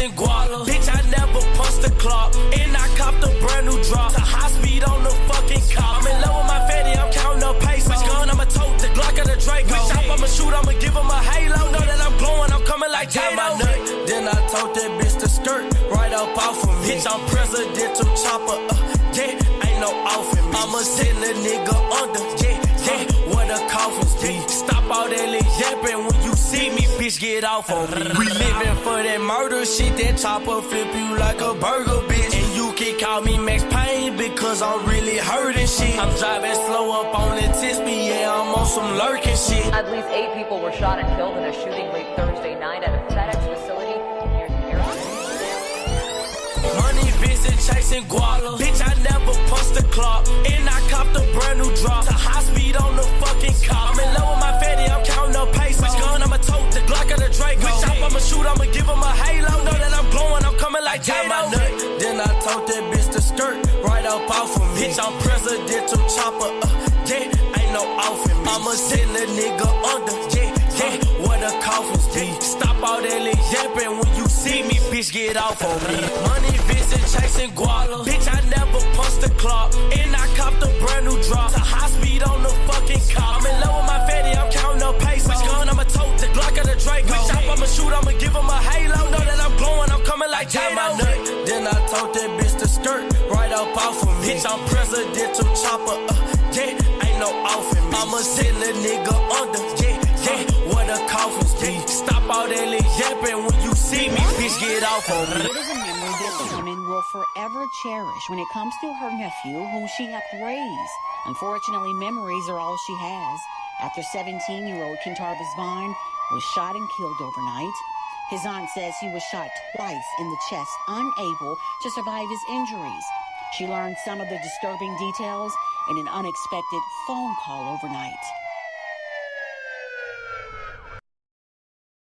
chasing guala. Bitch, I never punched the clock. And I copped a brand new drop. To high speed on the fucking car. I'm in love with my fatty, I'm counting up pace. Which gun I'ma tote, the Glock of the Draco. Which chop I'ma shoot, I'ma give him a halo. Know that I'm glowing, I'm coming like J-Lo. My nut, then I told that bitch to skirt right up off of me. Bitch, I'm presidential chopper, yeah, ain't no off in me. I'ma send a nigga under, yeah, where the coffins be. Stop all that little yapping when you see me, bitch, get off on me. We living for that murder shit, that chopper flip you like a burger, bitch. And you can call me Max Payne because I'm really hurting shit. I'm driving slow up on the Tisby, yeah, I'm on some lurking shit. At least 8 people were shot and killed in a shooting late Thursday night at a FedEx facility near the airport. Money visit chasing guala. Bitch, I never punched the clock. And I copped a brand new drop. To high speed on the fucking car. I'm in love with my fatty, I'm counting up pace. Which gun I'ma tote, the Glock of the Draco. Which chop I'ma shoot, I'ma give him a halo. Know that I'm glowing, I'm coming like J-Lo. My nut, then I told that bitch to skirt right up off of me. Bitch, I'm presidential chopper, yeah, ain't no off in me. I'ma send a nigga under, yeah, where the coffins be. Stop all that little yapping when you see me, bitch, get off on me. Money visit chasing guala. Bitch, I never punched the clock. And I copped a brand new drop. To high speed on the fucking car. I'm in love with my fatty, I'm counting up pace. Which gun I'ma tote, the Glock of the Draco. Which chop I'ma shoot, I'ma give him a halo. Know that I'm glowing, I'm coming like J-Lo. My nut, then I told that bitch to skirt right up off of me. Bitch, I'm presidential chopper, yeah, ain't no off in me. I'ma send a nigga under, yeah, where the coffins be. Stop all that little yapping when you see me, bitch, get off on me. It is a memory this woman will forever cherish when it comes to her nephew, whom she helped raise. Unfortunately, memories are all she has. After 17-year-old Kentarvis Vine was shot and killed overnight, his aunt says he was shot twice in the chest, unable to survive his injuries. She learned some of the disturbing details in an unexpected phone call overnight.